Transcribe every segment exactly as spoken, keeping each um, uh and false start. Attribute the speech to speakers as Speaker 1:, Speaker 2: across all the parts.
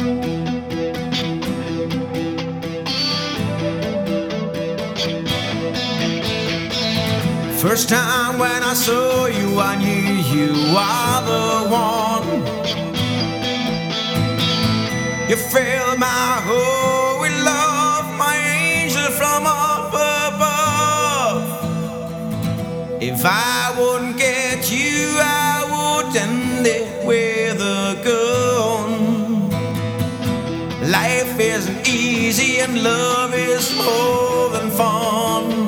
Speaker 1: First time when I saw you, I knew you are the one. You filled my heart with love, my angel from up above. If I wouldn't get you, I would end it with a gun. Life isn't easy and love is more than fun.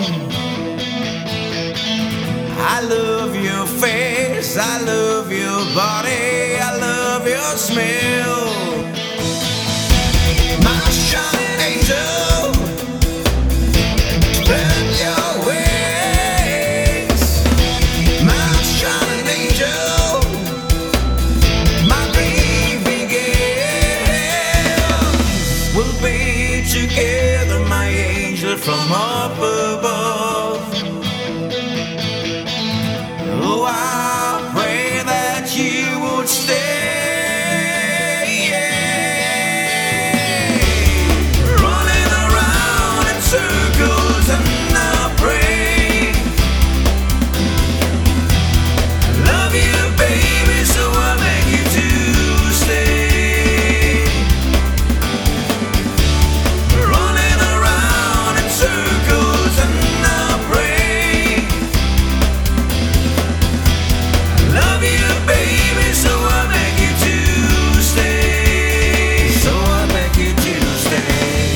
Speaker 1: I love your face, I love your body, I love your smell. My shining angel, spread your wings. My shining angel, my dream begins. We'll be together, my angel from up above. Oh, I pray that you would stay, yeah. Running around in circles and I pray. I love you, baby, so I beg you to stay. Running around in circles and I pray. Love you, baby, so I beg you to stay. So I beg you to stay.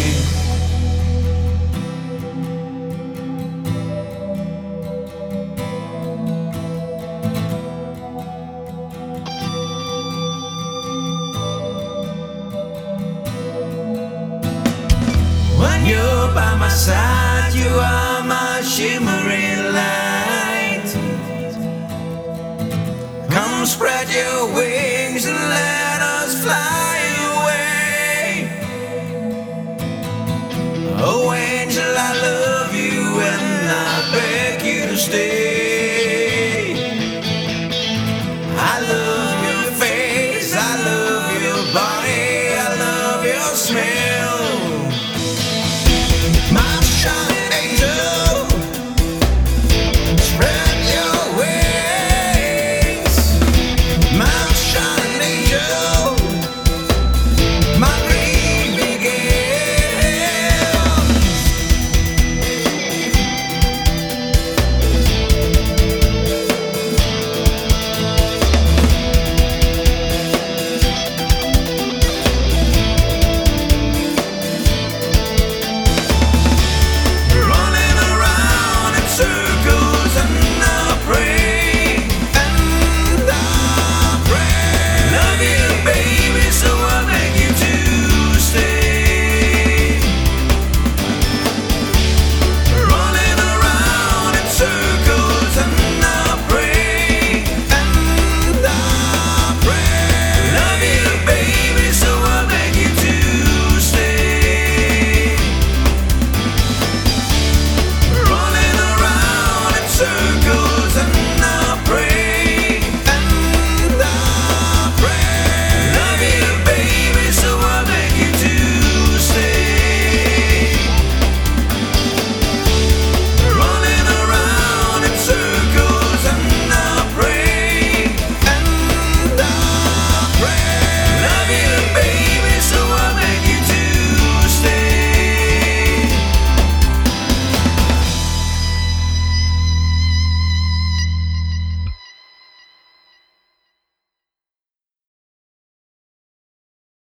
Speaker 1: When you're by my side, you are my shimmering light. Come spread your wings and let us fly away. Oh angel, I love you and I beg you to stay. I love your face, I love your body.